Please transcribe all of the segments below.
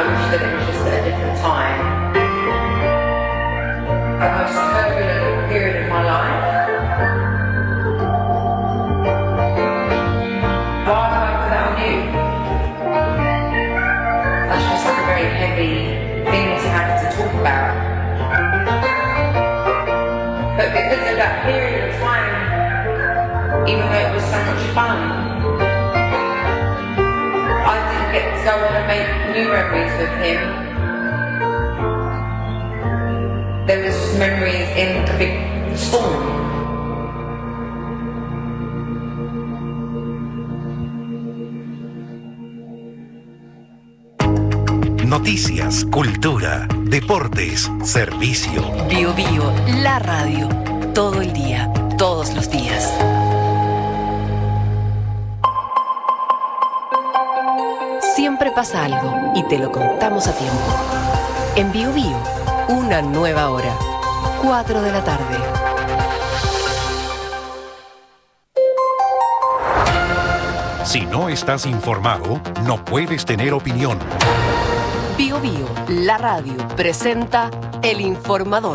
I wish that it was just at a different time. A most turbulent period of my life. Why am I without you? That's just like a very heavy thing to have to talk about. But because of that period of time, even though it was so much fun, I didn't get to go on and make new memories with him. There was just memories in the big storm. Noticias, cultura, deportes, servicio. Bio Bio, la radio. Todo el día, todos los días. Siempre pasa algo y te lo contamos a tiempo. En Bio Bio, una nueva hora. 4 de la tarde. Si no estás informado, no puedes tener opinión. Bio Bio, la radio, presenta El Informador.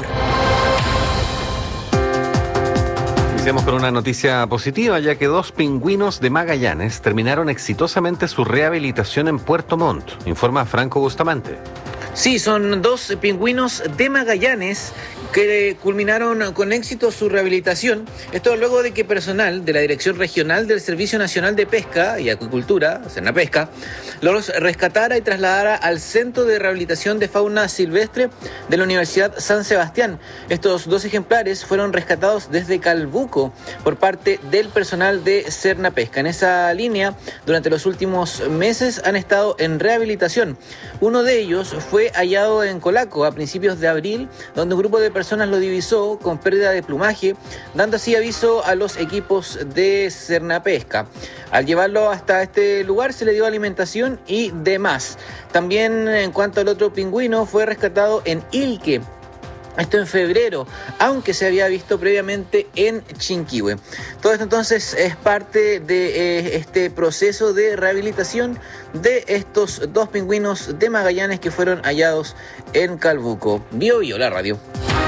Iniciamos con una noticia positiva, ya que 2 pingüinos de Magallanes terminaron exitosamente su rehabilitación en Puerto Montt, informa Franco Bustamante. Sí, son 2 pingüinos de Magallanes que culminaron con éxito su rehabilitación. Esto luego de que personal de la Dirección Regional del Servicio Nacional de Pesca y Acuicultura, Cernapesca, los rescatara y trasladara al Centro de Rehabilitación de Fauna Silvestre de la Universidad San Sebastián. Estos 2 ejemplares fueron rescatados desde Calbuco por parte del personal de Cernapesca. En esa línea, durante los últimos meses han estado en rehabilitación. Uno de ellos fue hallado en Colaco a principios de abril, donde un grupo de personas lo divisó con pérdida de plumaje, dando así aviso a los equipos de Cernapesca. Al llevarlo hasta este lugar se le dio alimentación y demás. También en cuanto al otro pingüino, fue rescatado en Ilque. Esto en febrero, aunque se había visto previamente en Chinquihue. Todo esto entonces es parte de este proceso de rehabilitación de estos 2 pingüinos de Magallanes que fueron hallados en Calbuco. Bio Bio, la radio.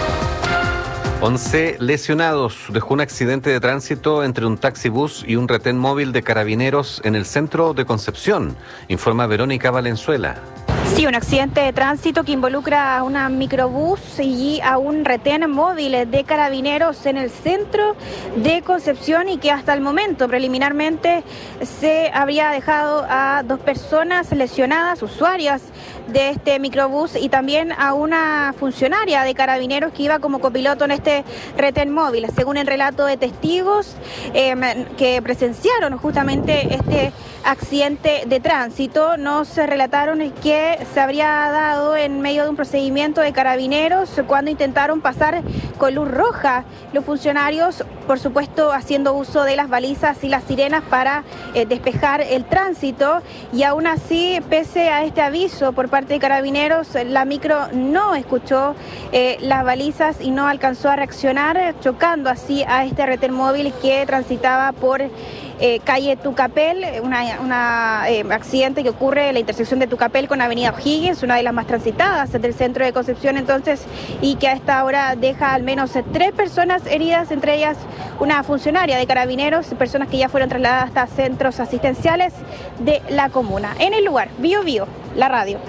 11 lesionados dejó un accidente de tránsito entre un taxibús y un retén móvil de carabineros en el centro de Concepción, informa Verónica Valenzuela. Sí, un accidente de tránsito que involucra a una microbús y a un retén móvil de carabineros en el centro de Concepción y que hasta el momento preliminarmente se habría dejado a 2 personas lesionadas, usuarias de este microbús, y también a una funcionaria de carabineros que iba como copiloto en este retén móvil. Según el relato de testigos que presenciaron justamente este accidente de tránsito, nos relataron que se habría dado en medio de un procedimiento de carabineros cuando intentaron pasar con luz roja. Los funcionarios, por supuesto, haciendo uso de las balizas y las sirenas para despejar el tránsito, y aún así, pese a este aviso por parte de carabineros, la micro no escuchó las balizas y no alcanzó a reaccionar, chocando así a este retén móvil que transitaba por calle Tucapel, un accidente que ocurre en la intersección de Tucapel con Avenida O'Higgins, una de las más transitadas del centro de Concepción entonces, y que a esta hora deja al menos 3 personas heridas, entre ellas una funcionaria de carabineros, personas que ya fueron trasladadas hasta centros asistenciales de la comuna. En el lugar, Bio Bio, la radio.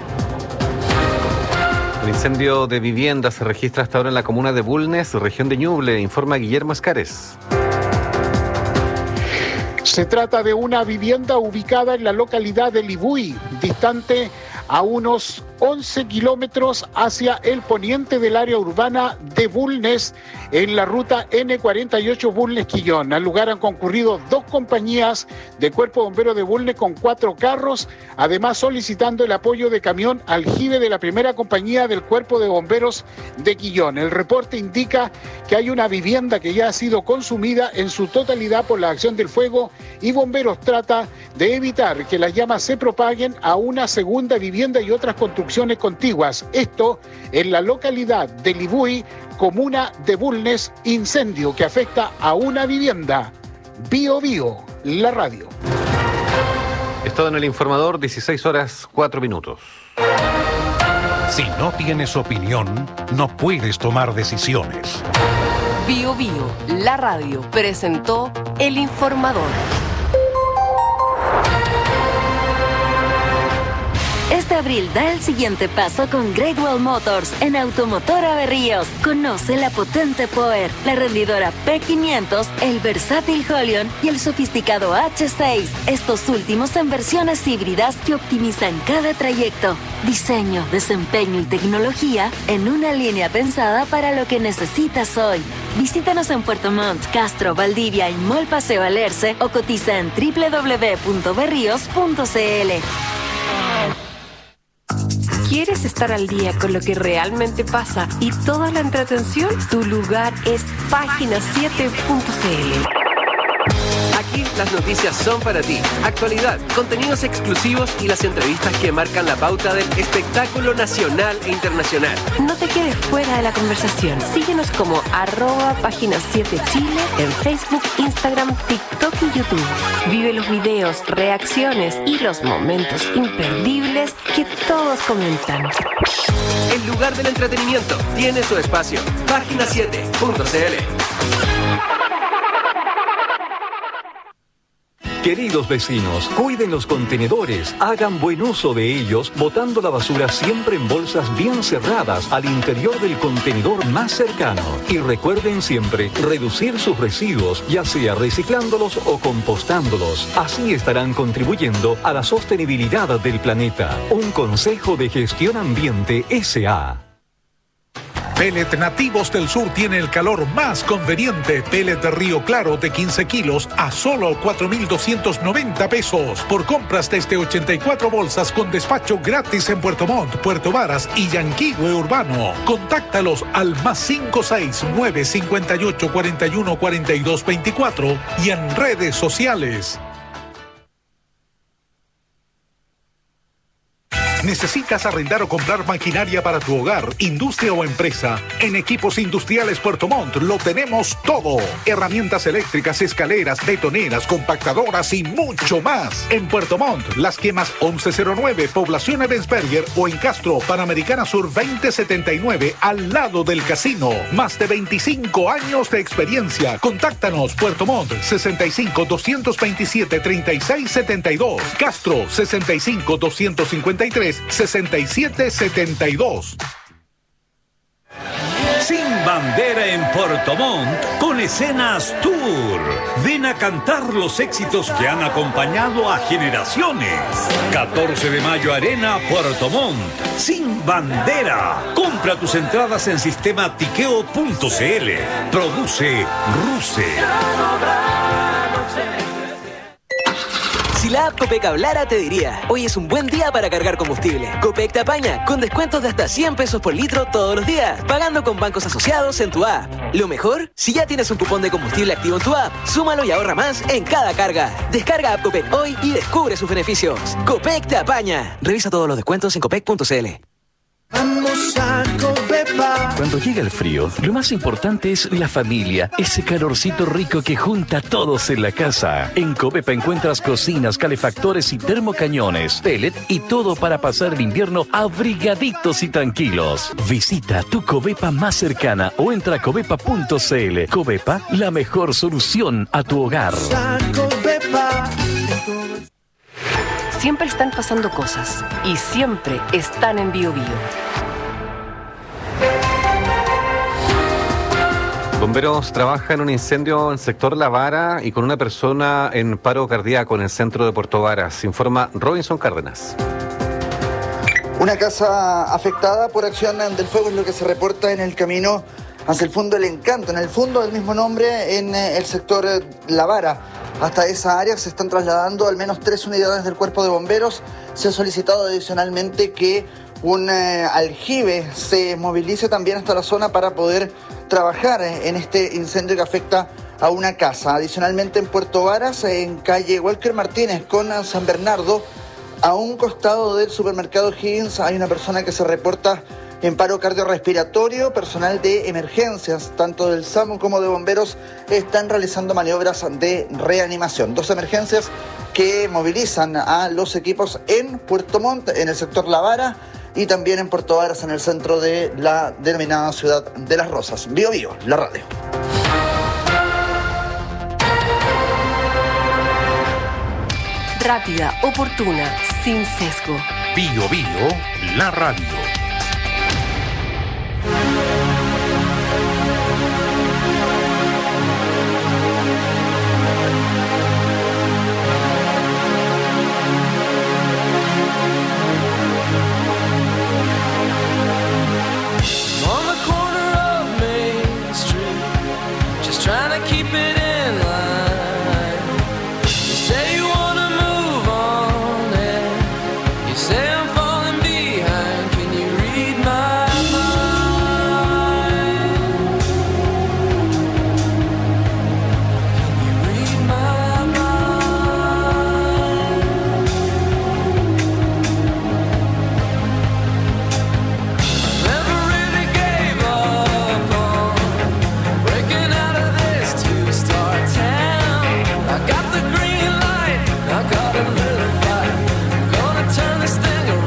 Un incendio de vivienda se registra hasta ahora en la comuna de Bulnes, región de Ñuble, informa Guillermo Escares. Se trata de una vivienda ubicada en la localidad de Libuy, distante a unos 11 kilómetros hacia el poniente del área urbana de Bulnes, en la ruta N48 Bulnes-Quillón. Al lugar han concurrido 2 compañías de Cuerpo Bombero de Bulnes con 4 carros, además solicitando el apoyo de camión aljibe de la primera compañía del Cuerpo de Bomberos de Quillón. El reporte indica que hay una vivienda que ya ha sido consumida en su totalidad por la acción del fuego, y bomberos trata de evitar que las llamas se propaguen a una segunda vivienda y otras construcciones contiguas. Esto en la localidad de Libuy, comuna de Bulnes, incendio que afecta a una vivienda. Bio Bio, la radio. Esto todo en el informador, 16 horas 4 minutos. Si no tienes opinión, no puedes tomar decisiones. Bio Bio, la radio, presentó El Informador. Este abril da el siguiente paso con Great Wall Motors en Automotora Berríos. Conoce la potente Power, la rendidora P500, el versátil Holion y el sofisticado H6. Estos últimos en versiones híbridas que optimizan cada trayecto. Diseño, desempeño y tecnología en una línea pensada para lo que necesitas hoy. Visítanos en Puerto Montt, Castro, Valdivia y Mall Paseo Alerce o cotiza en www.berrios.cl. ¿Quieres estar al día con lo que realmente pasa y toda la entretención? Tu lugar es página7.cl. Aquí las noticias son para ti. Actualidad, contenidos exclusivos y las entrevistas que marcan la pauta del espectáculo nacional e internacional. No te quedes fuera de la conversación. Síguenos como @página7chile en Facebook, Instagram, TikTok y YouTube. Vive los videos, reacciones y los momentos imperdibles que todos comentan. El lugar del entretenimiento tiene su espacio. Página7.cl. Queridos vecinos, cuiden los contenedores, hagan buen uso de ellos, botando la basura siempre en bolsas bien cerradas al interior del contenedor más cercano. Y recuerden siempre reducir sus residuos, ya sea reciclándolos o compostándolos. Así estarán contribuyendo a la sostenibilidad del planeta. Un consejo de Gestión Ambiente S.A. Pellet Nativos del Sur tiene el calor más conveniente. Pellet de Río Claro de 15 kilos a solo 4.290 pesos. Por compras desde 84 bolsas con despacho gratis en Puerto Montt, Puerto Varas y Yanquihue Urbano. Contáctalos al +569 58 41 42 24 y en redes sociales. ¿Necesitas arrendar o comprar maquinaria para tu hogar, industria o empresa? En Equipos Industriales Puerto Montt lo tenemos todo. Herramientas eléctricas, escaleras, betoneras, compactadoras y mucho más. En Puerto Montt, Las Quemas 1109, Población Ebensberger o en Castro, Panamericana Sur 2079, al lado del casino. Más de 25 años de experiencia. Contáctanos, Puerto Montt, 65 227 36 72. Castro, 65 253 6772. Sin bandera en Puerto Montt con Escenas Tour. Ven a cantar los éxitos que han acompañado a generaciones. 14 de mayo Arena Puerto Montt. Sin bandera. Compra tus entradas en sistema tiqueo.cl. Produce Ruse. Si la app Copec hablara, te diría: hoy es un buen día para cargar combustible. Copec te apaña, con descuentos de hasta 100 pesos por litro todos los días, pagando con bancos asociados en tu app. Lo mejor, si ya tienes un cupón de combustible activo en tu app, súmalo y ahorra más en cada carga. Descarga app Copec hoy y descubre sus beneficios. Copec te apaña. Revisa todos los descuentos en copec.cl. Vamos a Covepa. Cuando llega el frío, lo más importante es la familia, ese calorcito rico que junta a todos en la casa. En Covepa encuentras cocinas, calefactores y termocañones, pellet y todo para pasar el invierno abrigaditos y tranquilos. Visita tu Covepa más cercana o entra a covepa.cl. Covepa, la mejor solución a tu hogar. Siempre están pasando cosas y siempre están en Bio Bio. Bomberos trabajan en un incendio en el sector La Vara y con una persona en paro cardíaco en el centro de Puerto Varas. Informa Robinson Cárdenas. Una casa afectada por acción del fuego es lo que se reporta en el camino hacia el fondo del Encanto, en el fondo del mismo nombre, en el sector La Vara. Hasta esa área se están trasladando al menos 3 unidades del cuerpo de bomberos. Se ha solicitado adicionalmente que un aljibe se movilice también hasta la zona para poder trabajar en este incendio que afecta a una casa. Adicionalmente en Puerto Varas, en calle Walker Martínez con San Bernardo, a un costado del supermercado Higgins, hay una persona que se reporta en paro cardiorrespiratorio. Personal de emergencias, tanto del SAMU como de bomberos, están realizando maniobras de reanimación. 2 emergencias que movilizan a los equipos en Puerto Montt, en el sector La Vara, y también en Puerto Varas, en el centro de la denominada Ciudad de las Rosas. Bio Bio, la radio. Rápida, oportuna, sin sesgo. Bio Bio, la radio. Turn this thing around.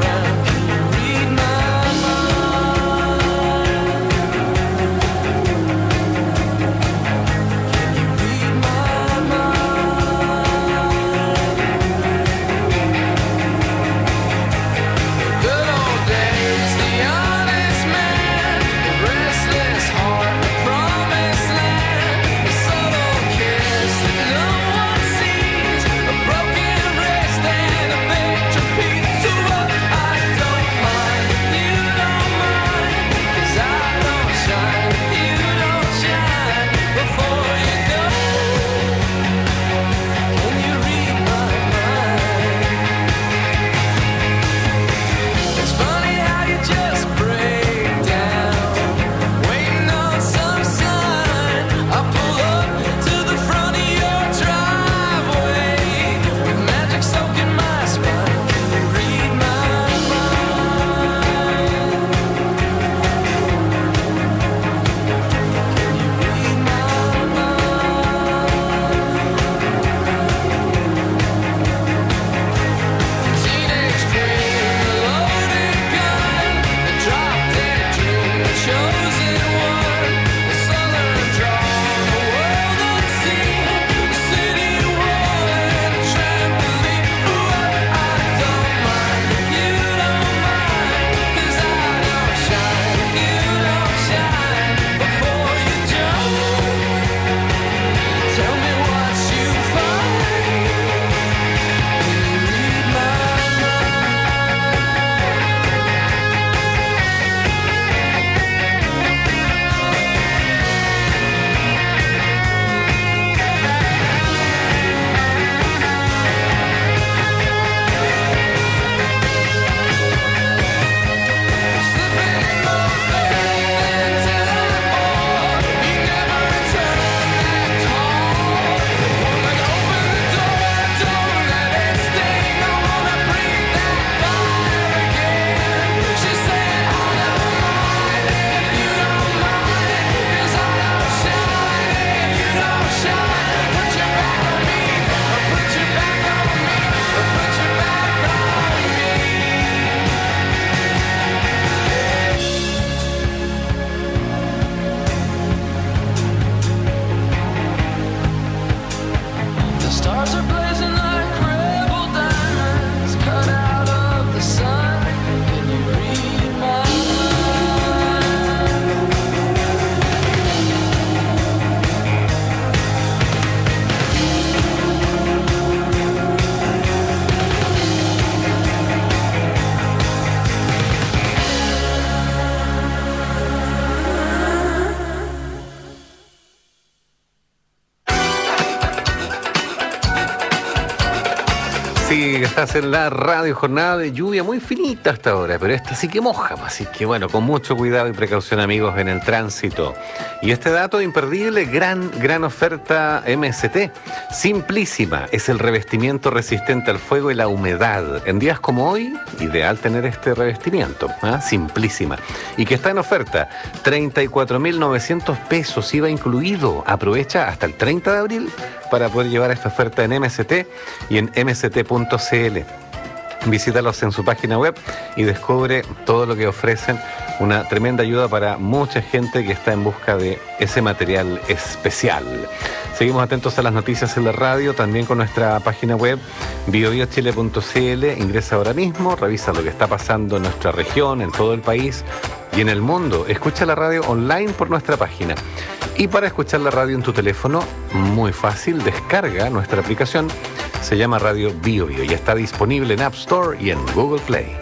Sí, estás en la radio, jornada de lluvia muy finita hasta ahora, pero esta sí que moja, así que bueno, con mucho cuidado y precaución, amigos, en el tránsito. Y este dato imperdible, gran oferta MST, simplísima, es el revestimiento resistente al fuego y la humedad. En días como hoy, ideal tener este revestimiento, simplísima. Y que está en oferta, 34.900 pesos, IVA incluido. Aprovecha hasta el 30 de abril para poder llevar esta oferta en MST y en mst.cl. Visítalos en su página web y descubre todo lo que ofrecen. Una tremenda ayuda para mucha gente que está en busca de ese material especial. Seguimos atentos a las noticias en la radio, también con nuestra página web biobiochile.cl. Ingresa ahora mismo, revisa lo que está pasando en nuestra región, en todo el país y en el mundo. Escucha la radio online por nuestra página. Y para escuchar la radio en tu teléfono, muy fácil, descarga nuestra aplicación. Se llama Radio BioBio y está disponible en App Store y en Google Play.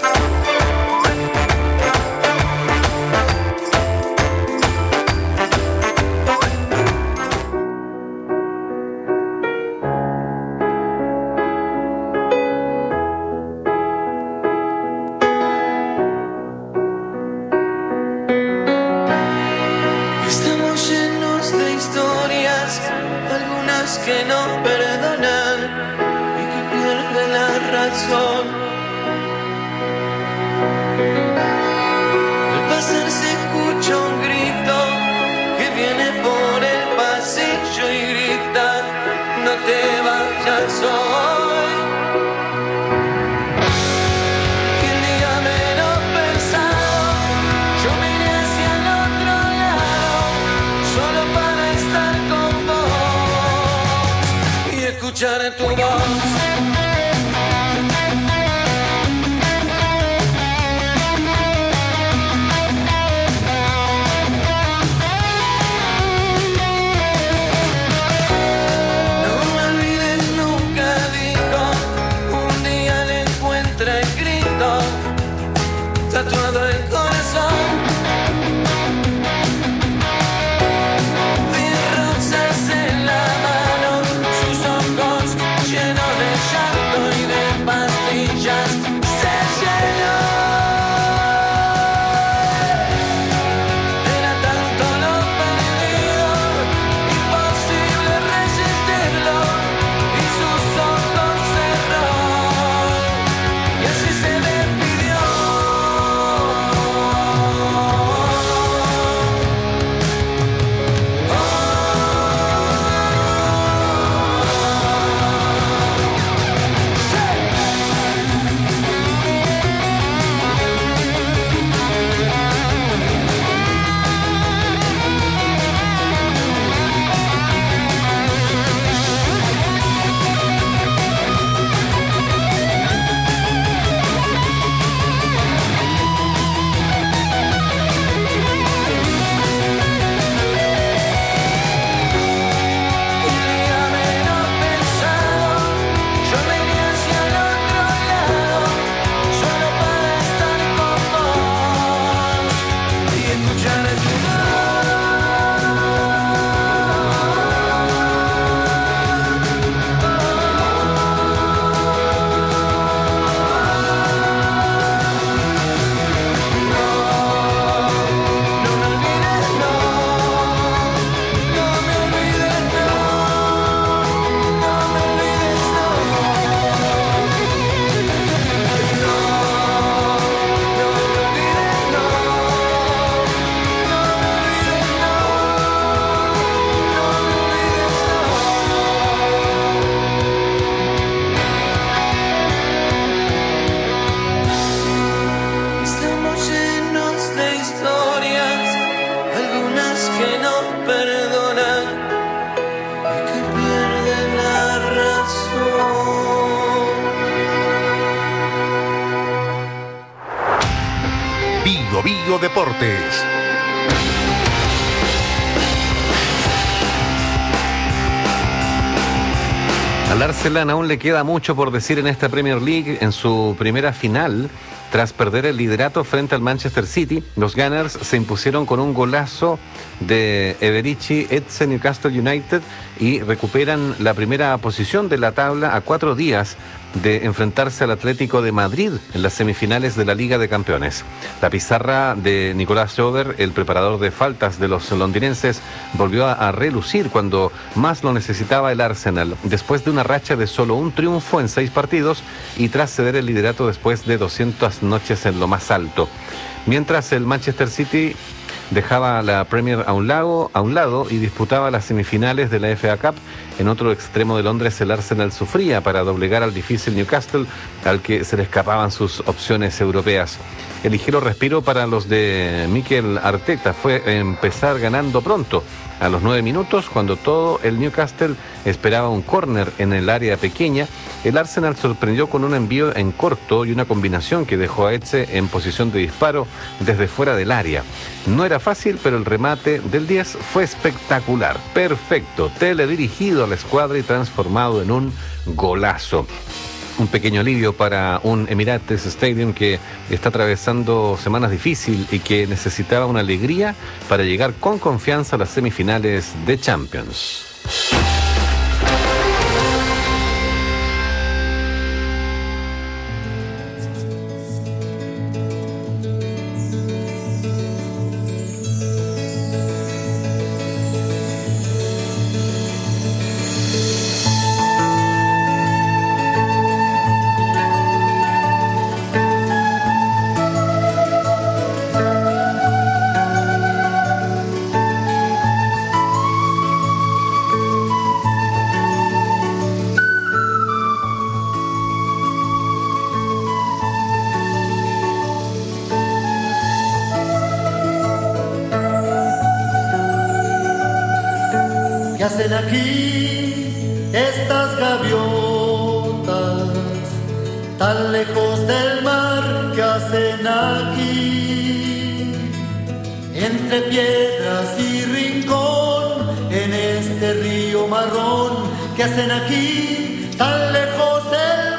Estamos llenos de historias, algunas que no perdonan y que pierden la razón. Al pasar se escucha un grito que viene por el pasillo y grita: no te vayas hoy. Y el día menos pensado, yo miré hacia el otro lado, solo para estar con vos y escuchar tu voz. Tatuado el corazón de rosas en la mano, sus ojos llenos de llanto y de pastillas se llenó. Era tanto lo perdido, imposible resistirlo, y sus ojos cerró y así se despidió. Estamos llenos de historias, algunas que no perdonan y que pierden la razón. BioBio Deportes. Al Arsenal aún le queda mucho por decir en esta Premier League. En su primera final, tras perder el liderato frente al Manchester City, los Gunners se impusieron con un golazo de Eberici Eze Newcastle United y recuperan la primera posición de la tabla a 4 días de enfrentarse al Atlético de Madrid en las semifinales de la Liga de Campeones. La pizarra de Nicolás Jover, el preparador de faltas de los londinenses, volvió a relucir cuando más lo necesitaba el Arsenal, después de una racha de solo un triunfo en 6 partidos y tras ceder el liderato después de 200 noches en lo más alto. Mientras el Manchester City dejaba la Premier a un lado y disputaba las semifinales de la FA Cup, en otro extremo de Londres el Arsenal sufría para doblegar al difícil Newcastle, al que se le escapaban sus opciones europeas. El ligero respiro para los de Mikel Arteta fue empezar ganando pronto. A los 9 minutos, cuando todo el Newcastle esperaba un córner en el área pequeña, el Arsenal sorprendió con un envío en corto y una combinación que dejó a Etxe en posición de disparo desde fuera del área. No era fácil, pero el remate del 10 fue espectacular, perfecto, teledirigido a la escuadra y transformado en un golazo. Un pequeño alivio para un Emirates Stadium que está atravesando semanas difíciles y que necesitaba una alegría para llegar con confianza a las semifinales de Champions. ¿Qué hacen aquí estas gaviotas tan lejos del mar? ¿Qué hacen aquí entre piedras y rincón en este río marrón? ¿Qué hacen aquí tan lejos del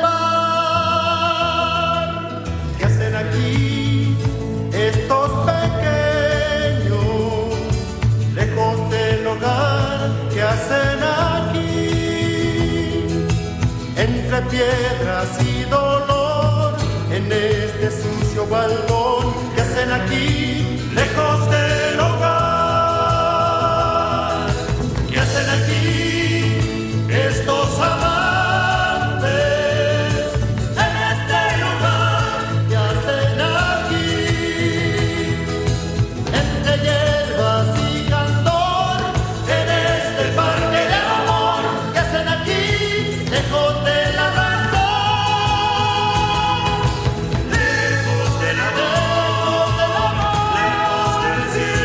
mar? ¿Qué hacen aquí estos pequeños lejos del hogar? ¿Qué hacen aquí entre piedras y dolor en este sucio baldón? ¿Qué hacen aquí lejos del hogar? ¿Qué hacen aquí estos amantes en este lugar? ¿Qué hacen aquí entre hierbas y candor en este parque de amor? ¿Qué hacen aquí lejos de la razón? Lejos del amor, lejos del cielo.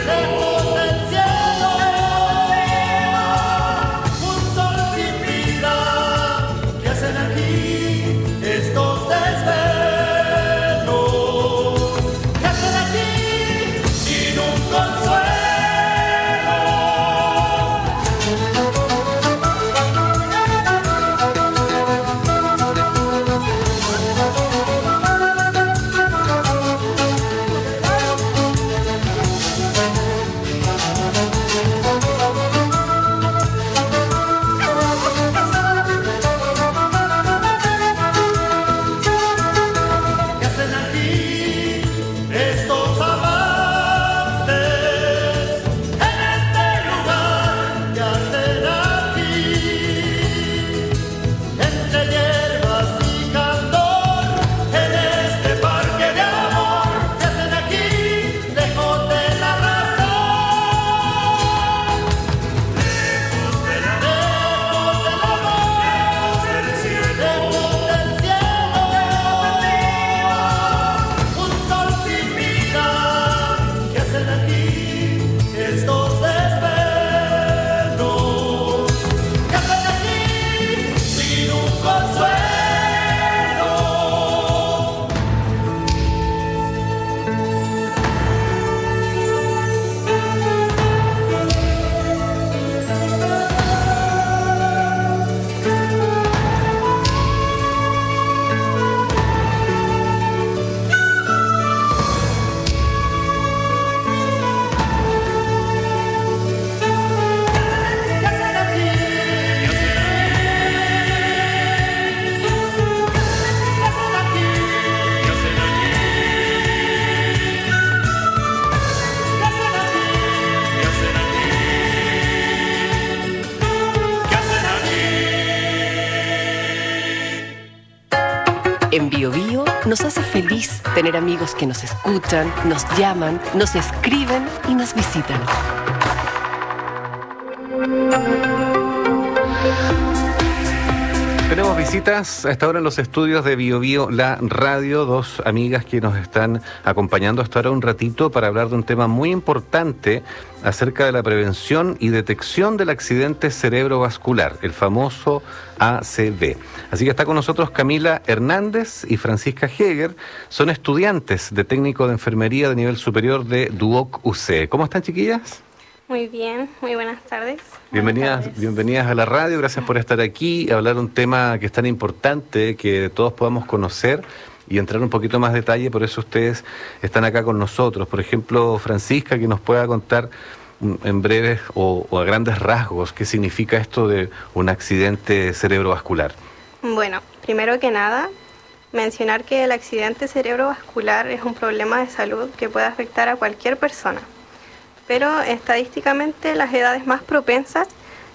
Nos hace feliz tener amigos que nos escuchan, nos llaman, nos escriben y nos visitan. Tenemos visitas a esta hora en los estudios de Bio Bio, la radio, dos amigas que nos están acompañando hasta ahora un ratito para hablar de un tema muy importante acerca de la prevención y detección del accidente cerebrovascular, el famoso ACV. Así que está con nosotros Camila Hernández y Francisca Heger, son estudiantes de técnico de enfermería de nivel superior de Duoc UC. ¿Cómo están, chiquillas? Muy bien, muy buenas tardes. Bienvenidas a la radio, gracias por estar aquí, hablar de un tema que es tan importante que todos podamos conocer y entrar un poquito más detalle, por eso ustedes están acá con nosotros. Por ejemplo, Francisca, que nos pueda contar en breves o a grandes rasgos qué significa esto de un accidente cerebrovascular. Bueno, primero que nada, mencionar que el accidente cerebrovascular es un problema de salud que puede afectar a cualquier persona. Pero estadísticamente las edades más propensas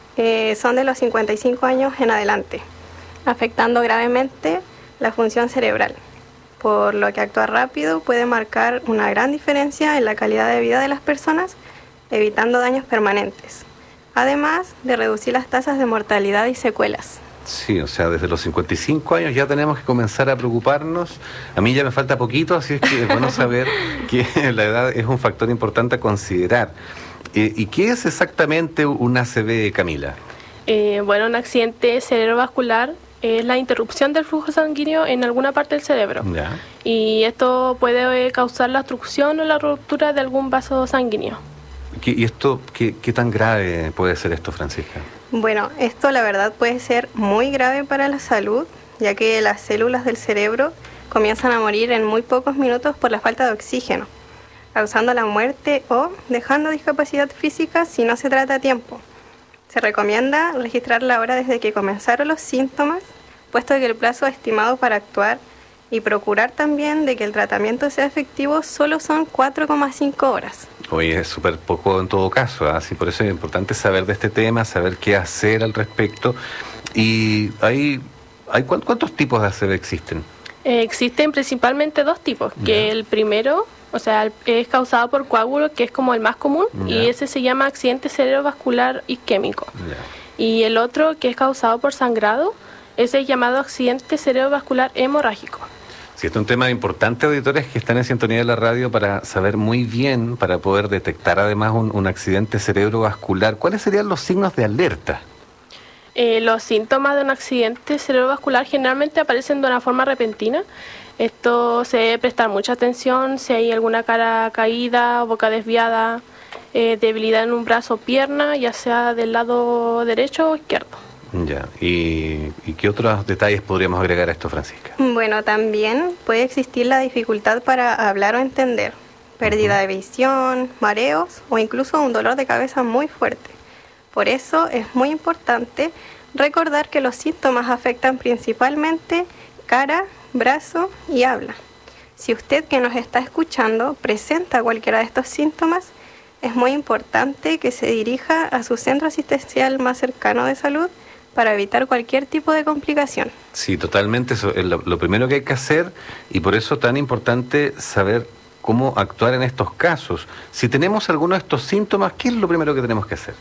son de los 55 años en adelante, afectando gravemente la función cerebral, por lo que actuar rápido puede marcar una gran diferencia en la calidad de vida de las personas, evitando daños permanentes, además de reducir las tasas de mortalidad y secuelas. Sí, o sea, desde los 55 años ya tenemos que comenzar a preocuparnos. A mí ya me falta poquito, así es que es bueno saber que la edad es un factor importante a considerar. ¿Y qué es exactamente un ACV, Camila? Bueno, un accidente cerebrovascular es la interrupción del flujo sanguíneo en alguna parte del cerebro. Ya. Y esto puede causar la obstrucción o la ruptura de algún vaso sanguíneo. ¿Y esto, qué tan grave puede ser esto, Francisca? Bueno, esto la verdad puede ser muy grave para la salud, ya que las células del cerebro comienzan a morir en muy pocos minutos por la falta de oxígeno, causando la muerte o dejando discapacidad física si no se trata a tiempo. Se recomienda registrar la hora desde que comenzaron los síntomas, puesto que el plazo estimado para actuar y procurar también de que el tratamiento sea efectivo solo son 4,5 horas. Oye, es súper poco en todo caso, así por eso es importante saber de este tema, saber qué hacer al respecto. ¿Y cuántos tipos de ACV existen? Existen principalmente dos tipos, que el primero, o sea, es causado por coágulo, que es como el más común, y ese se llama accidente cerebrovascular isquémico. Y el otro, que es causado por sangrado, ese es llamado accidente cerebrovascular hemorrágico. Sí, este es un tema importante, auditores que están en sintonía de la radio, para saber muy bien, para poder detectar además un accidente cerebrovascular. ¿Cuáles serían los signos de alerta? Los síntomas de un accidente cerebrovascular generalmente aparecen de una forma repentina. Esto se debe prestar mucha atención si hay alguna cara caída, boca desviada, debilidad en un brazo o pierna, ya sea del lado derecho o izquierdo. Ya, ¿y qué otros detalles podríamos agregar a esto, Francisca? Bueno, también puede existir la dificultad para hablar o entender, pérdida de visión, mareos o incluso un dolor de cabeza muy fuerte. Por eso es muy importante recordar que los síntomas afectan principalmente cara, brazo y habla. Si usted que nos está escuchando presenta cualquiera de estos síntomas, es muy importante que se dirija a su centro asistencial más cercano de salud para evitar cualquier tipo de complicación. Sí, totalmente, eso es lo primero que hay que hacer, y por eso es tan importante saber cómo actuar en estos casos. Si tenemos alguno de estos síntomas, ¿qué es lo primero que tenemos que hacer?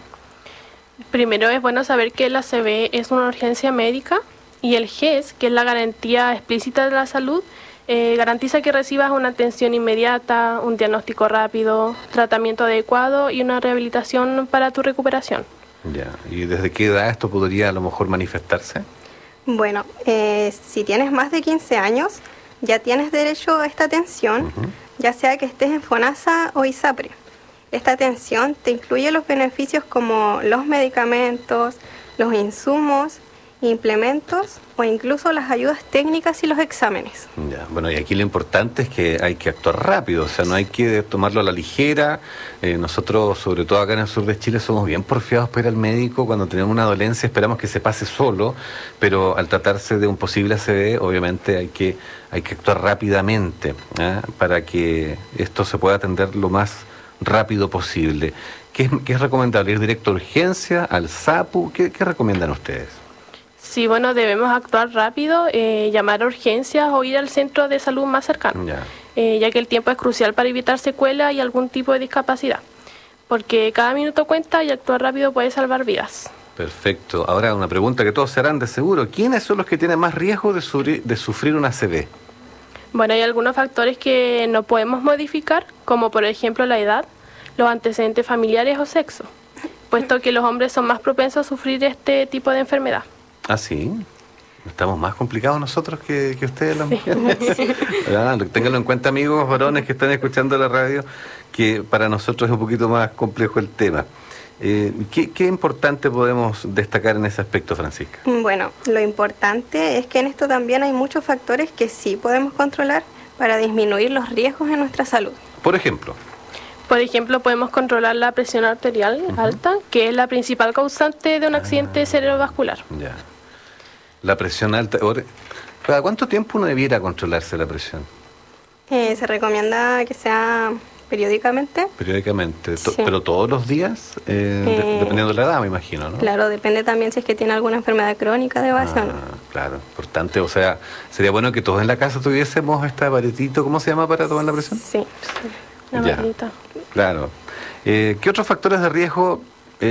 Primero es bueno saber que el ACV es una urgencia médica, y el GES, que es la garantía explícita de la salud, garantiza que recibas una atención inmediata, un diagnóstico rápido, tratamiento adecuado y una rehabilitación para tu recuperación. Ya, ¿y desde qué edad esto podría a lo mejor manifestarse? Bueno, si tienes más de 15 años, ya tienes derecho a esta atención, ya sea que estés en FONASA o ISAPRE. Esta atención te incluye los beneficios como los medicamentos, los insumos, implementos o incluso las ayudas técnicas y los exámenes. Ya, bueno, y aquí lo importante es que hay que actuar rápido, o sea, no hay que tomarlo a la ligera. Nosotros, sobre todo acá en el sur de Chile, somos bien porfiados para ir al médico. Cuando tenemos una dolencia esperamos que se pase solo, pero al tratarse de un posible ACV, obviamente hay que actuar rápidamente, para que esto se pueda atender lo más rápido posible. ¿Qué es recomendable? ¿Ir directo a urgencia, al SAPU? ¿Qué recomiendan ustedes? Sí, bueno, debemos actuar rápido, llamar a urgencias o ir al centro de salud más cercano, ya que el tiempo es crucial para evitar secuelas y algún tipo de discapacidad, porque cada minuto cuenta y actuar rápido puede salvar vidas. Perfecto. Ahora una pregunta que todos se harán de seguro. ¿Quiénes son los que tienen más riesgo de sufrir una ACV? Bueno, hay algunos factores que no podemos modificar, como por ejemplo la edad, los antecedentes familiares o sexo, puesto que los hombres son más propensos a sufrir este tipo de enfermedad. ¿Ah, sí? Estamos más complicados nosotros que ustedes las mujeres. Sí. Ténganlo en cuenta, amigos varones que están escuchando la radio, que para nosotros es un poquito más complejo el tema. ¿Qué importante podemos destacar en ese aspecto, Francisca? Bueno, lo importante es que en esto también hay muchos factores que sí podemos controlar para disminuir los riesgos en nuestra salud. Por ejemplo, podemos controlar la presión arterial alta, que es la principal causante de un accidente cerebrovascular. Ya. La presión alta. ¿Cada cuánto tiempo uno debiera controlarse la presión? Se recomienda que sea periódicamente. Periódicamente, Sí. pero todos los días, dependiendo de la edad, me imagino, ¿no? Claro, depende también si es que tiene alguna enfermedad crónica de base o no. Claro, importante. O sea, sería bueno que todos en la casa tuviésemos este aparatito, ¿cómo se llama para tomar la presión? Sí, la maquinita. Claro. ¿Qué otros factores de riesgo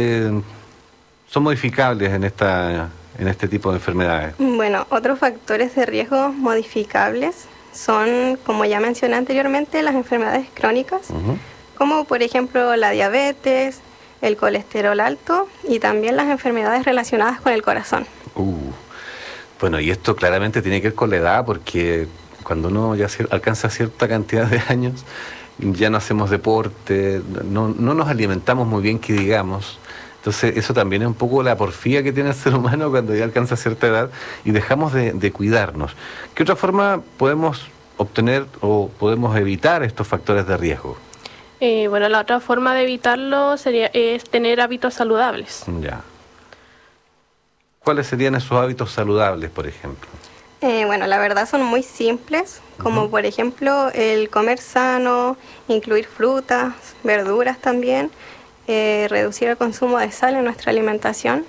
son modificables en este tipo de enfermedades? Bueno, otros factores de riesgo modificables son, como ya mencioné anteriormente, las enfermedades crónicas, como por ejemplo la diabetes, el colesterol alto y también las enfermedades relacionadas con el corazón. Bueno, y esto claramente tiene que ver con la edad, porque cuando uno ya alcanza cierta cantidad de años, ya no hacemos deporte, no nos alimentamos muy bien, que digamos. Entonces eso también es un poco la porfía que tiene el ser humano cuando ya alcanza cierta edad y dejamos de cuidarnos. ¿Qué otra forma podemos obtener o podemos evitar estos factores de riesgo? Bueno, la otra forma de evitarlo es tener hábitos saludables. Ya. ¿Cuáles serían esos hábitos saludables, por ejemplo? Bueno, la verdad son muy simples, como por ejemplo el comer sano, incluir frutas, verduras también, reducir el consumo de sal en nuestra alimentación.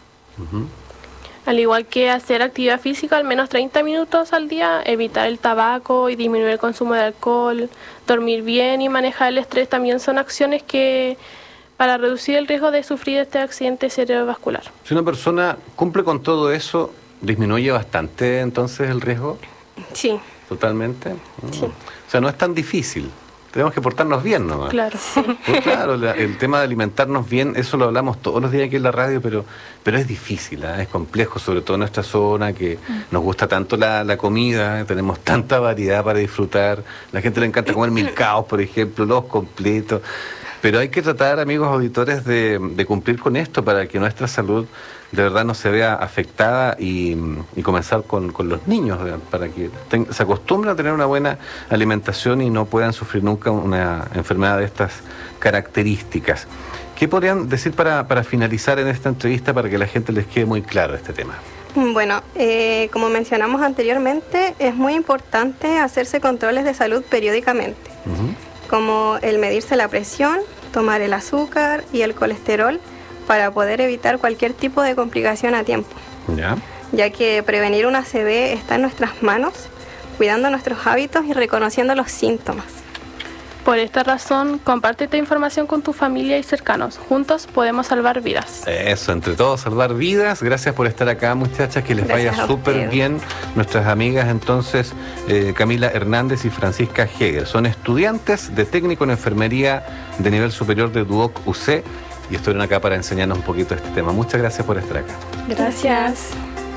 Al igual que hacer actividad física al menos 30 minutos al día, evitar el tabaco y disminuir el consumo de alcohol, dormir bien y manejar el estrés también son acciones que para reducir el riesgo de sufrir este accidente cerebrovascular. Si una persona cumple con todo eso, ¿disminuye bastante entonces el riesgo? Sí. ¿Totalmente? Sí. O sea, no es tan difícil. Tenemos que portarnos bien nomás. Claro. Pues claro, el tema de alimentarnos bien, eso lo hablamos todos los días aquí en la radio, pero es difícil, es complejo, sobre todo en nuestra zona, que nos gusta tanto la comida, tenemos tanta variedad para disfrutar. La gente le encanta comer milcaos, por ejemplo, los completos. Pero hay que tratar, amigos auditores, de cumplir con esto para que nuestra salud de verdad no se vea afectada y comenzar con los niños, para que se acostumbren a tener una buena alimentación y no puedan sufrir nunca una enfermedad de estas características. ¿Qué podrían decir para finalizar en esta entrevista para que a la gente les quede muy claro este tema? Bueno, como mencionamos anteriormente, es muy importante hacerse controles de salud periódicamente, como el medirse la presión, tomar el azúcar y el colesterol para poder evitar cualquier tipo de complicación a tiempo. Ya que prevenir una ACV está en nuestras manos, cuidando nuestros hábitos y reconociendo los síntomas. Por esta razón, comparte esta información con tu familia y cercanos. Juntos podemos salvar vidas. Eso, entre todos salvar vidas. Gracias por estar acá, muchachas, que les vaya súper bien. Nuestras amigas entonces, Camila Hernández y Francisca Heger, son estudiantes de técnico en enfermería de nivel superior de Duoc UC y estuvieron acá para enseñarnos un poquito este tema. Muchas gracias por estar acá. Gracias.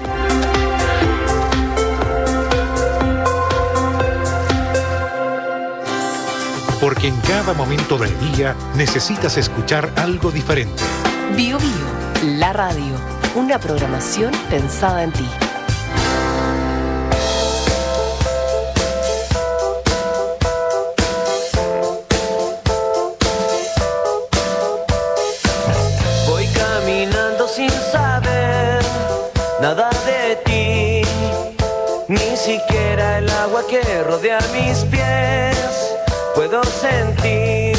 Porque en cada momento del día necesitas escuchar algo diferente. Bio Bio, la radio, una programación pensada en ti. Voy caminando sin saber nada de ti, ni siquiera el agua que rodea mis pies puedo sentir.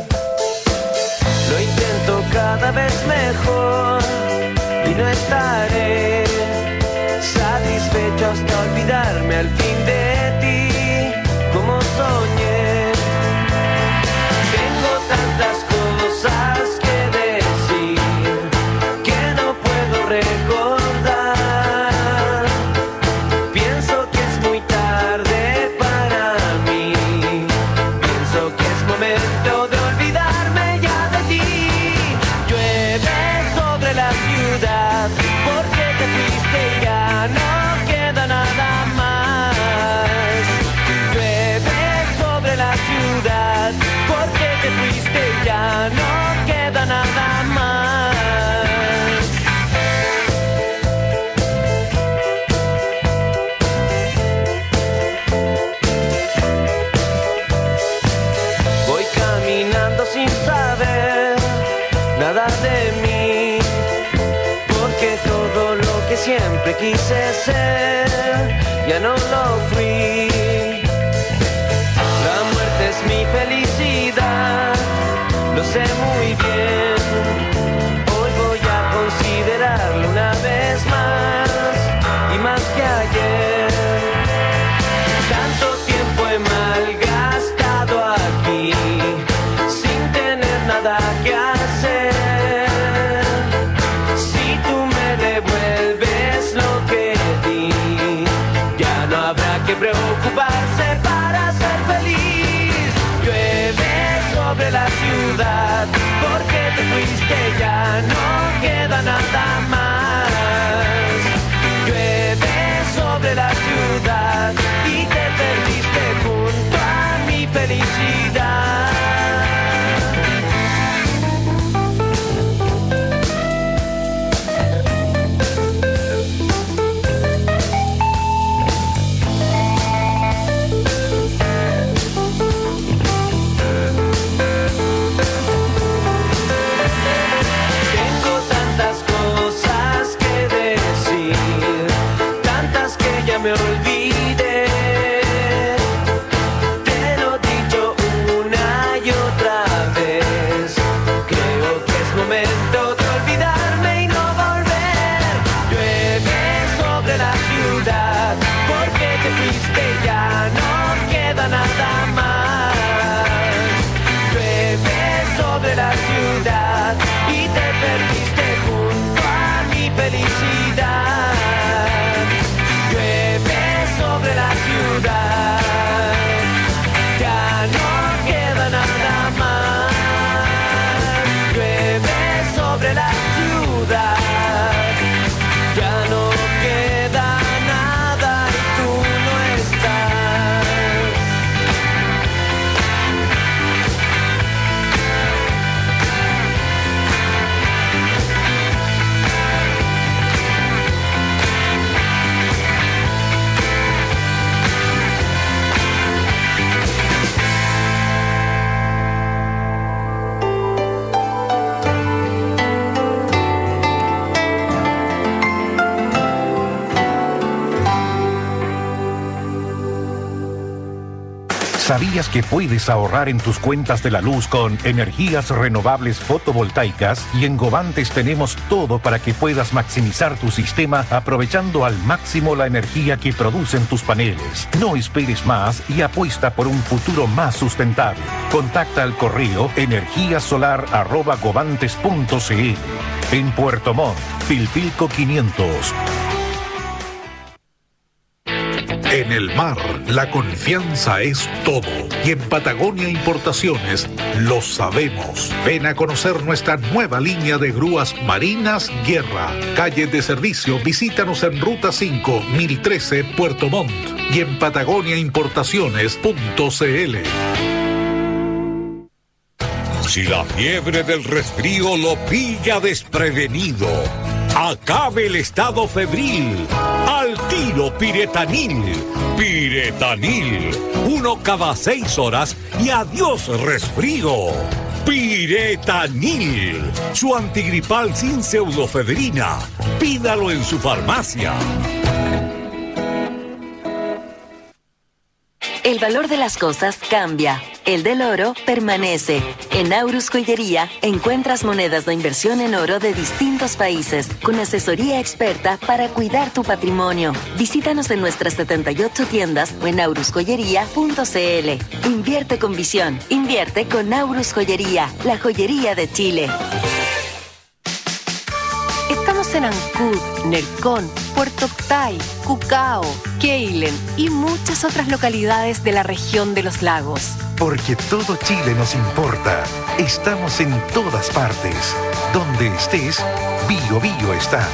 Lo intento cada vez mejor y no estaré olvidarme al fin de ti, como soñé. Tengo tantas cosas que decir que no puedo recordar. Pienso que es muy tarde para mí. Pienso que es momento de olvidarme ya de ti. Llueve sobre la ciudad porque te fuiste y ya no queda nada más. Llueve sobre la ciudad porque te fuiste y ya no queda nada más. Voy caminando sin saber nada de mí, porque todo lo que siempre quise ser ya no lo fui. La muerte es mi felicidad, lo sé muy bien. Hoy voy a considerarlo una vez más y más que ayer. Tanto tiempo he malgastado aquí sin tener nada que hacer. Si tú me devuelves lo que di, ya no habrá que preocuparse para ser feliz. Llueve sobre la ciudad porque te fuiste, ya no queda nada más. Llueve sobre la ciudad y te perdiste junto a mi felicidad. Tengo tantas cosas que decir, tantas que ya me olvidé. Te lo he dicho una y otra vez. Creo que es momento de olvidarme y no volver. Llueve sobre la ciudad porque te fuiste y ya no queda nada más. Llueve sobre la ciudad y te perdiste junto a mi felicidad. Llueve sobre la ciudad, ya no queda nada más. Llueve sobre la ciudad, ya no queda nada y tú no estás. ¿Sabías que puedes ahorrar en tus cuentas de la luz con energías renovables fotovoltaicas? Y en Govantes tenemos todo para que puedas maximizar tu sistema aprovechando al máximo la energía que producen tus paneles. No esperes más y apuesta por un futuro más sustentable. Contacta al correo energiasolar@govantes.cl. En Puerto Montt, Pilpilco 500. En el mar, la confianza es todo. Y en Patagonia Importaciones lo sabemos. Ven a conocer nuestra nueva línea de grúas marinas Guerra. Calle de servicio, visítanos en Ruta 5, 1013, Puerto Montt. Y en patagoniaimportaciones.cl. Si la fiebre del resfrío lo pilla desprevenido, acabe el estado febril. Al tiro Piretanil. Piretanil. 1 cada 6 horas y adiós resfrío. Piretanil. Su antigripal sin pseudofedrina. Pídalo en su farmacia. El valor de las cosas cambia. el del oro, permanece. En Aurus Joyería encuentras monedas de inversión en oro de distintos países, con asesoría experta para cuidar tu patrimonio. Visítanos en nuestras 78 tiendas o en aurusjoyería.cl. Invierte con visión. Invierte con Aurus Joyería, la joyería de Chile. Estamos en Ancud, Nercón, Puerto Octay, Cucao, Keilen y muchas otras localidades de la región de los lagos. Porque todo Chile nos importa. Estamos en todas partes. Donde estés, Bio Bio está.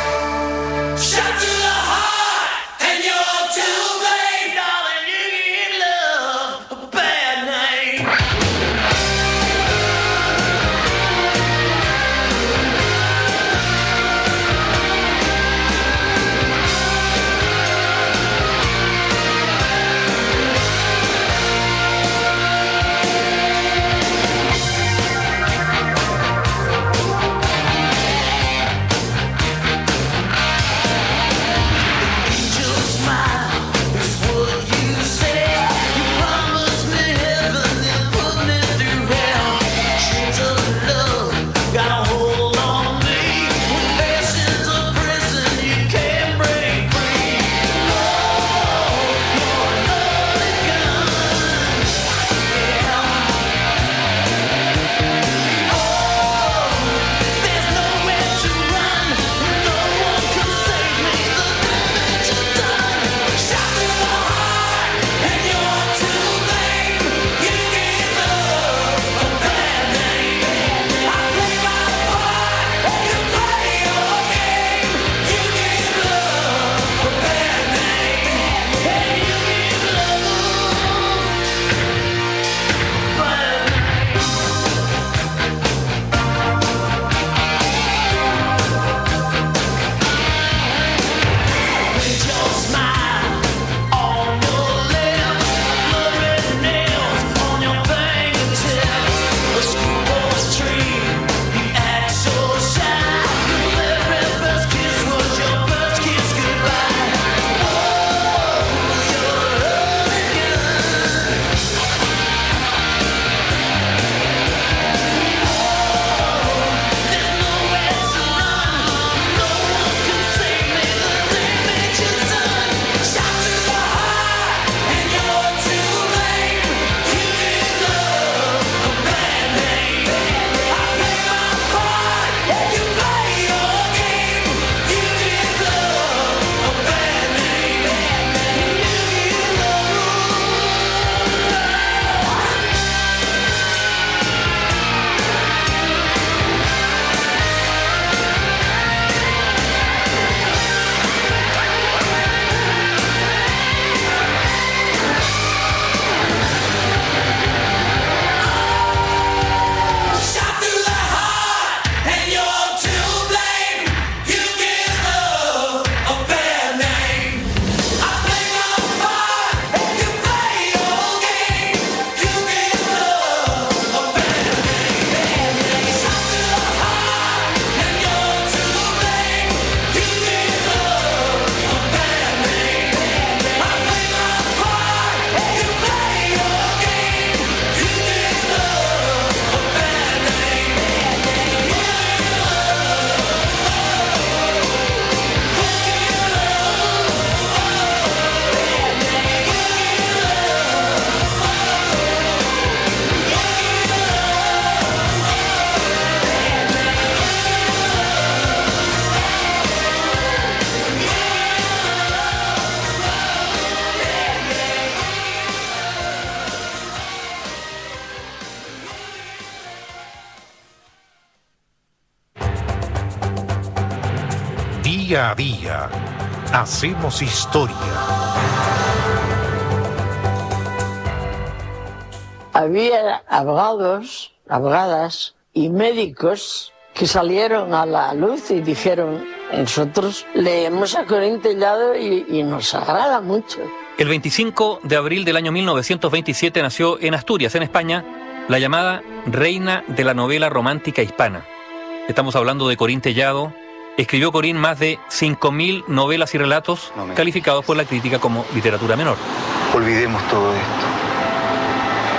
Día a día, hacemos historia. Había abogados, abogadas y médicos que salieron a la luz y dijeron: nosotros leemos a Corín Tellado y nos agrada mucho. El 25 de abril del año 1927 nació en Asturias, en España, la llamada reina de la novela romántica hispana. Estamos hablando de Corín Tellado. Escribió Corín más de 5.000 novelas y relatos calificados por la crítica como literatura menor. Olvidemos todo esto.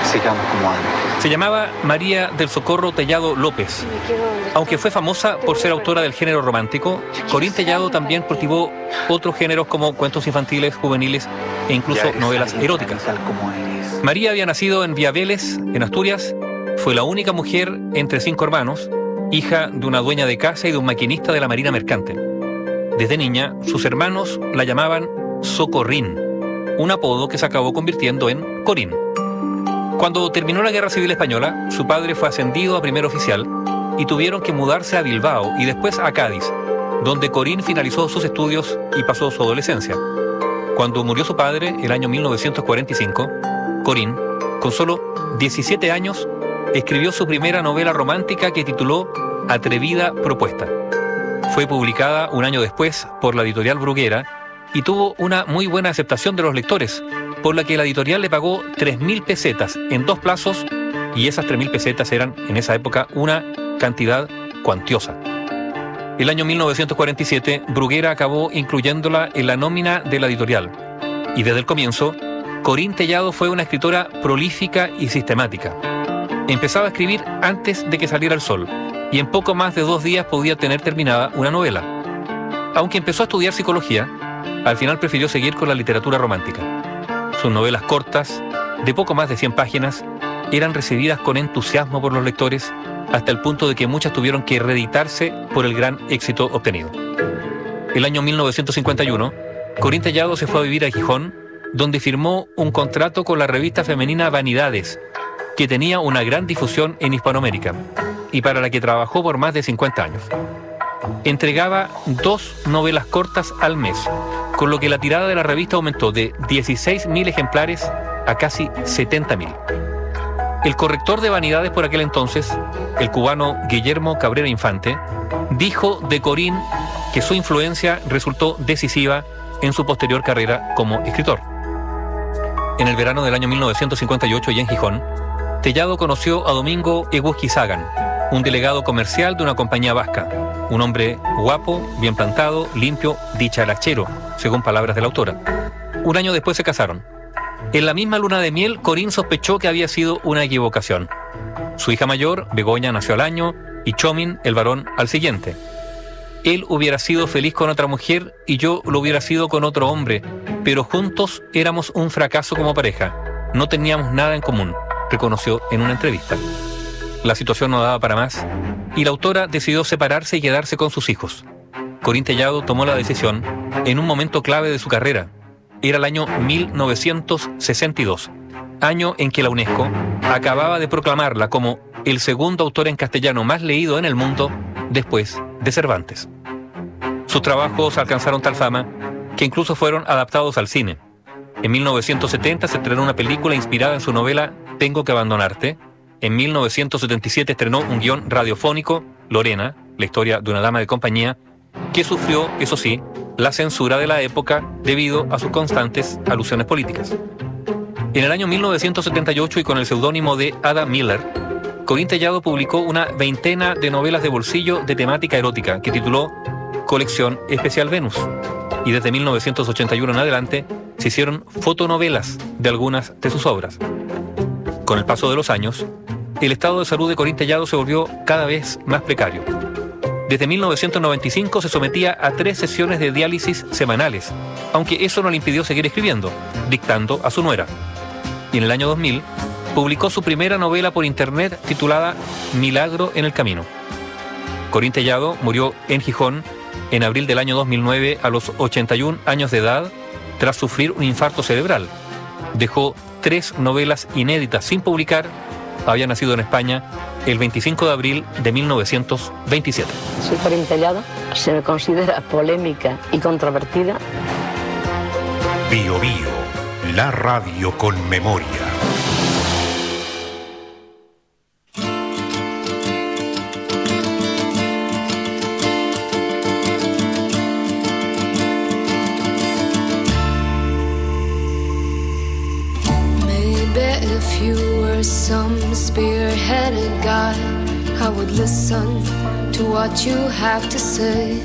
sigamos como antes. Se llamaba María del Socorro Tellado López. Aunque fue famosa por ser autora del género romántico, Corín Tellado también cultivó otros géneros como cuentos infantiles, juveniles e incluso novelas eróticas. María había nacido en Villa Vélez, en Asturias. Fue la única mujer entre 5 hermanos, hija de una dueña de casa y de un maquinista de la Marina Mercante. Desde niña, sus hermanos la llamaban Socorrín, un apodo que se acabó convirtiendo en Corín. Cuando terminó la Guerra Civil Española, su padre fue ascendido a primer oficial y tuvieron que mudarse a Bilbao y después a Cádiz, donde Corín finalizó sus estudios y pasó su adolescencia. Cuando murió su padre, el año 1945, Corín, con solo 17 años, escribió su primera novela romántica que tituló Atrevida Propuesta. Fue publicada un año después por la editorial Bruguera y tuvo una muy buena aceptación de los lectores, por la que la editorial le pagó 3.000 pesetas en 2 plazos, y esas 3.000 pesetas eran en esa época una cantidad cuantiosa. El año 1947, Bruguera acabó incluyéndola en la nómina de la editorial, y desde el comienzo, Corín Tellado fue una escritora prolífica y sistemática. Empezaba a escribir antes de que saliera el sol, y en poco más de 2 días podía tener terminada una novela. Aunque empezó a estudiar psicología, al final prefirió seguir con la literatura romántica. Sus novelas cortas, de poco más de 100 páginas, eran recibidas con entusiasmo por los lectores, hasta el punto de que muchas tuvieron que reeditarse por el gran éxito obtenido. El año 1951, Corín Tellado se fue a vivir a Gijón, donde firmó un contrato con la revista femenina Vanidades, que tenía una gran difusión en Hispanoamérica, y para la que trabajó por más de 50 años. Entregaba 2 novelas cortas al mes, con lo que la tirada de la revista aumentó de 16.000 ejemplares a casi 70.000. El corrector de Vanidades por aquel entonces, el cubano Guillermo Cabrera Infante, dijo de Corín que su influencia resultó decisiva en su posterior carrera como escritor. En el verano del año 1958 y en Gijón, Tellado conoció a Domingo Eguzquizagan, un delegado comercial de una compañía vasca, un hombre guapo, bien plantado, limpio, dicharachero, según palabras de la autora. Un año después se casaron. En la misma luna de miel, Corín sospechó que había sido una equivocación. Su hija mayor, Begoña, nació al año, y Chomin, el varón, al siguiente. Él hubiera sido feliz con otra mujer y yo lo hubiera sido con otro hombre, pero juntos éramos un fracaso como pareja. No teníamos nada en común, reconoció en una entrevista. La situación no daba para más y la autora decidió separarse y quedarse con sus hijos. Corín Tellado tomó la decisión en un momento clave de su carrera. Era el año 1962, año en que la UNESCO acababa de proclamarla como el segundo autor en castellano más leído en el mundo después de Cervantes. Sus trabajos alcanzaron tal fama que incluso fueron adaptados al cine. En 1970 se estrenó una película inspirada en su novela Tengo que abandonarte. En 1977 estrenó un guión radiofónico, Lorena, la historia de una dama de compañía, que sufrió, eso sí, la censura de la época debido a sus constantes alusiones políticas. En el año 1978 y con el seudónimo de Ada Miller, Corín Tellado publicó una veintena de novelas de bolsillo de temática erótica que tituló Colección Especial Venus. Y desde 1981 en adelante se hicieron fotonovelas de algunas de sus obras. Con el paso de los años, el estado de salud de Corín Tellado se volvió cada vez más precario. Desde 1995 se sometía a 3 sesiones de diálisis semanales, aunque eso no le impidió seguir escribiendo, dictando a su nuera. Y en el año 2000 publicó su primera novela por internet titulada Milagro en el Camino. Corín Tellado murió en Gijón en abril del año 2009 a los 81 años de edad tras sufrir un infarto cerebral. Dejó 3 novelas inéditas sin publicar. Había nacido en España el 25 de abril de 1927. Soy Corín Tellado, se me considera polémica y controvertida. Bio Bio, la radio con memoria. If you were some spearheaded guy, I would listen to what you have to say.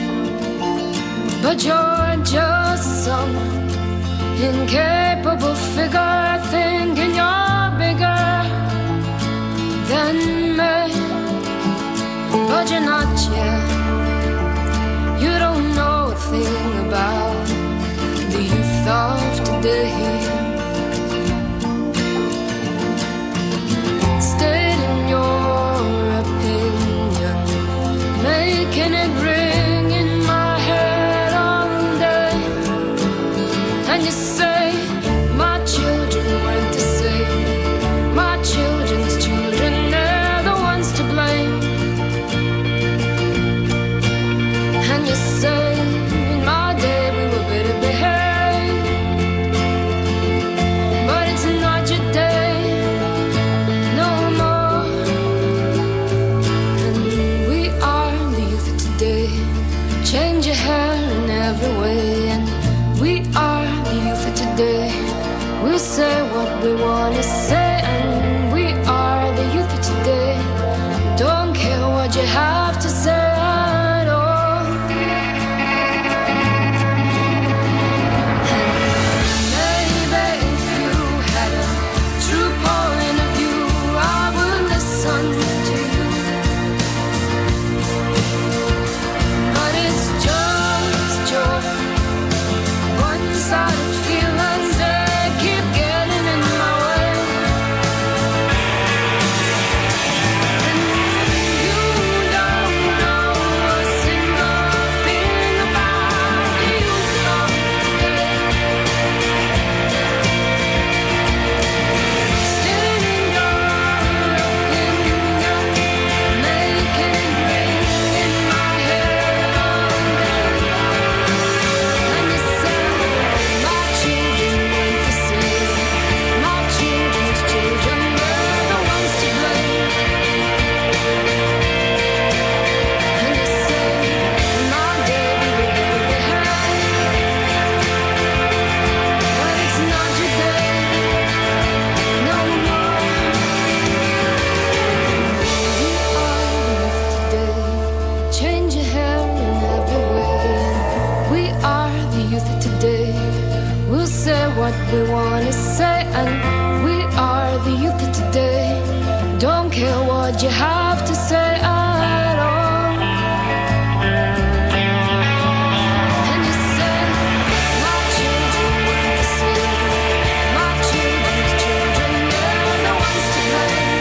But you're just some incapable figure thinking you're bigger what you have to say at all. And you say, my children went to sleep. My children's children, they're the ones to blame.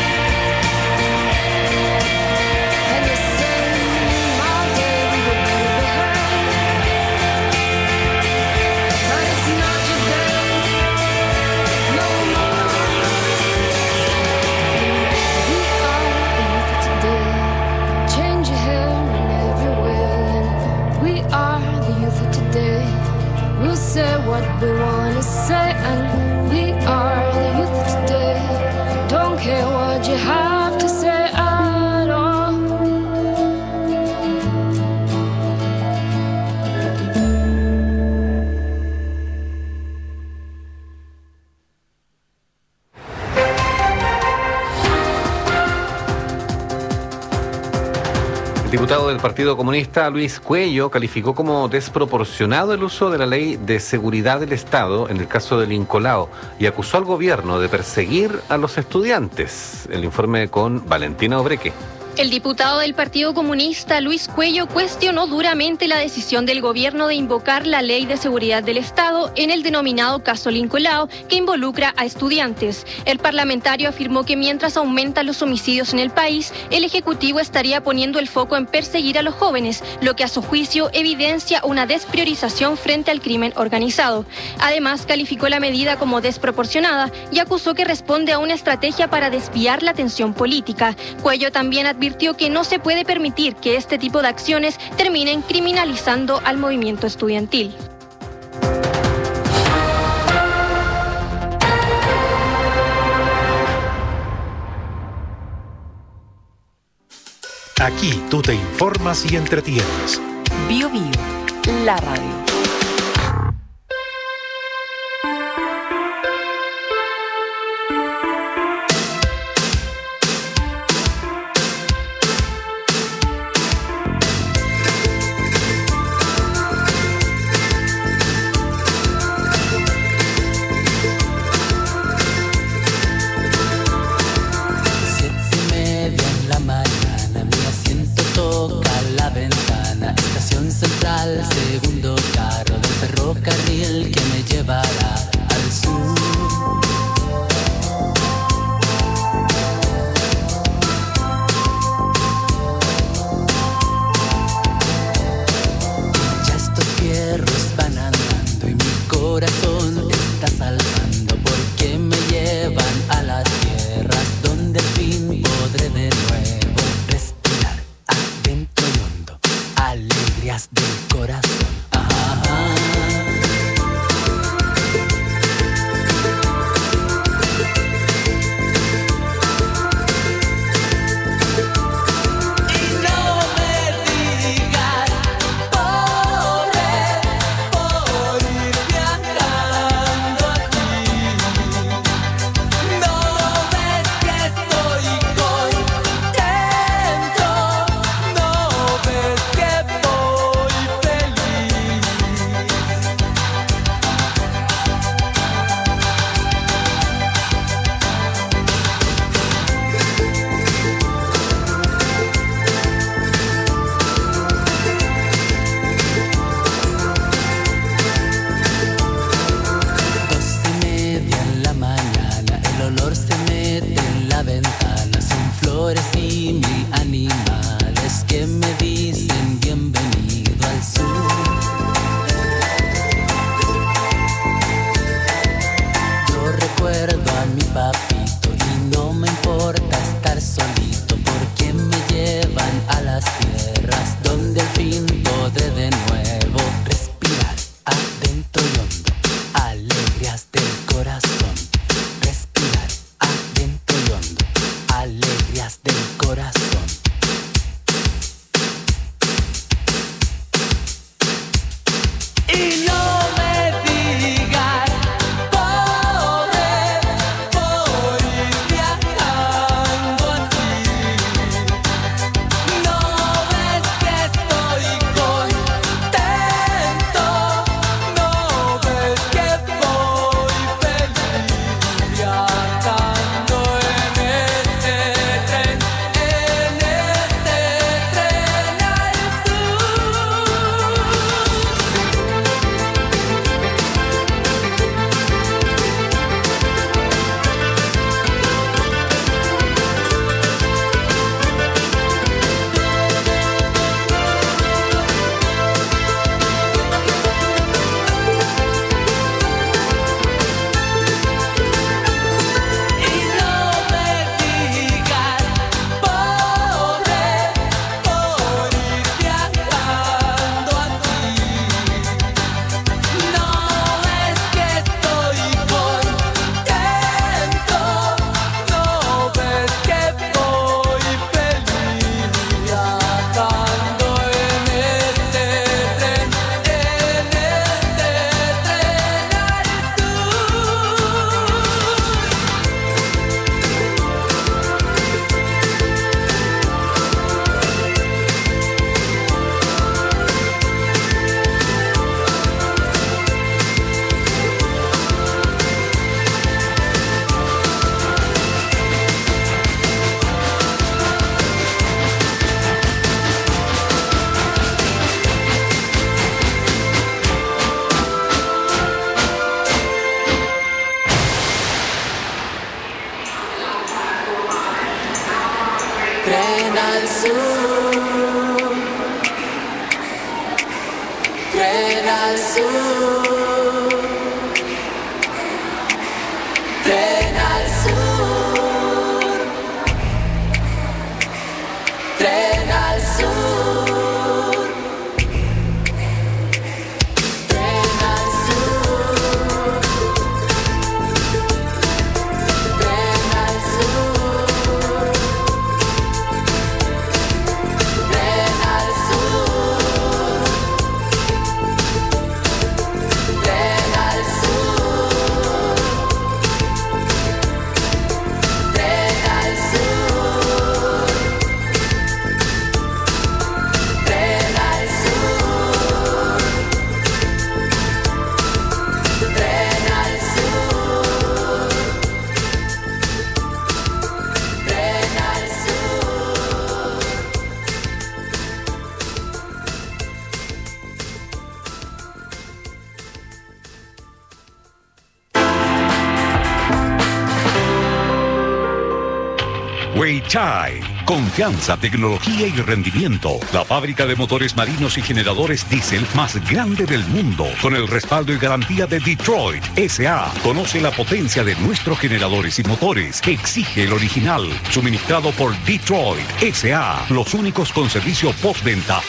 And you say, my day we were better behind. But it's not your day no more. We are the youth of today. Change your hair and everywhere. We are the youth of today. We'll say what we wanna say, and we are the youth of today. Don't care what you have to say at all. El diputado del Partido Comunista, Luis Cuello, calificó como desproporcionado el uso de la Ley de Seguridad del Estado en el caso del Incolao y acusó al gobierno de perseguir a los estudiantes. El informe con Valentina Obreque. El diputado del Partido Comunista, Luis Cuello, cuestionó duramente la decisión del gobierno de invocar la Ley de Seguridad del Estado en el denominado caso Lincolao, que involucra a estudiantes. El parlamentario afirmó que mientras aumentan los homicidios en el país, el Ejecutivo estaría poniendo el foco en perseguir a los jóvenes, lo que a su juicio evidencia una despriorización frente al crimen organizado. Además, calificó la medida como desproporcionada y acusó que responde a una estrategia para desviar la atención política. Cuello también advirtió que no se puede permitir que este tipo de acciones terminen criminalizando al movimiento estudiantil. Aquí tú te informas y entretienes. Bio Bio, la radio. Segundo carro del ferrocarril que me llevará al sur. Ya estos fierros van andando y mi corazón está saltando porque me llevan a las tierras donde al fin podré de nuevo respirar adentro y hondo alegrías del corazón. Tren al sur, tren al sur, tren al sur, tren al sur, tren al sur, tren al sur, tren al sur, tren al sur, tren al sur, tren al sur, tren al sur, tren al sur. Weichai. Confianza, tecnología y rendimiento. La fábrica de motores marinos y generadores diésel más grande del mundo. Con el respaldo y garantía de Detroit S.A. Conoce la potencia de nuestros generadores y motores. Exige el original. Suministrado por Detroit S.A. Los únicos con servicio postventa